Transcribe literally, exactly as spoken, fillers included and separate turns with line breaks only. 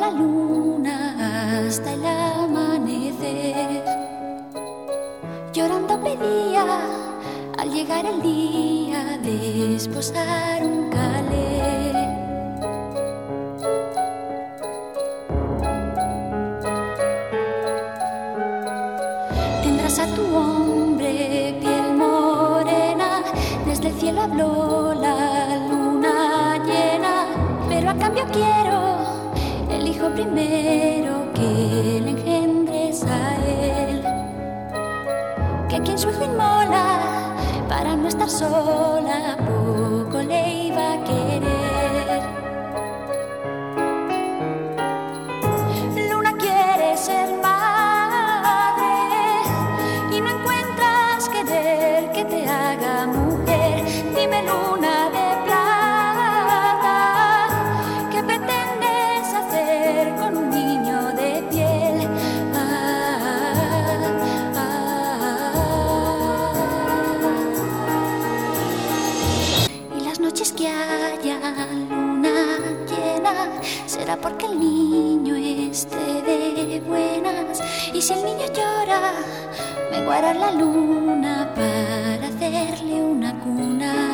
la luna hasta el amanecer. Llorando pedía al llegar el día de esposar un calé. Tendrás a tu hombre piel morena, desde el cielo habló la luna llena, pero a cambio quiero el hijo primero que le engendres a él, que quien su hijo inmola para no estar sola poco le iba a querer. Luna quiere ser madre y no encuentras querer que te haga mujer. Dime, luna de plata, ¿qué pretendes hacer con un niño de piel? Ah, ah, ah. Y las noches que haya luna llena será porque el niño esté de buenas, y si el niño llora menguará la luna para hacerle una cuna.